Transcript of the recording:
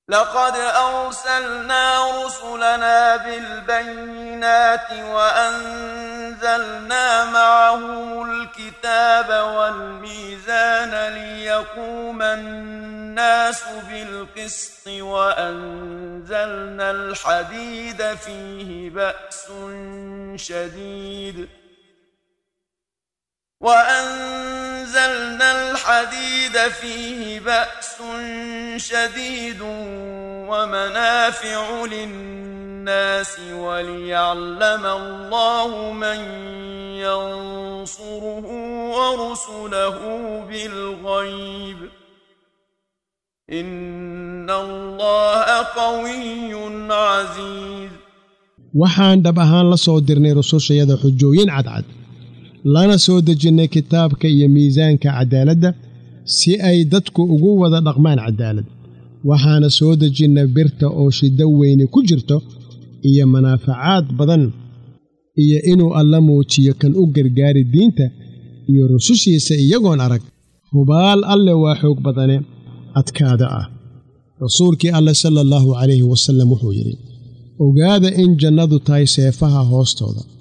لقد أرسلنا رسلنا بالبينات وأنزلنا معهم الكتاب والميزان ليقوم الناس بالقسط وأنزلنا الحديد فيه بأس شديد ومنافع للناس وليعلم الله من ينصره ورسله بالغيب إن الله قوي عزيز waxaan dhab ahaan la soo dirnay rusushayada xujooyin cadcad lana soo dejinnay kitaabka iyo miisaanka cadaaladda si ay dadku ugu wada dhaqmaan cadaalad waxaana soo dejinnay birta oo shiddo weyni ku jirto iyo manaafacaad badan iyo inuu alla muujiyo kan u gargaari diinta iyo rusushiisa iyagoon arag hubaal alle waa xoog badane adkaada ah rasuulkii alle sallallahu calayhi wasallam wuxuu yidhi ogaada in jannadu tahay seefaha hoostooda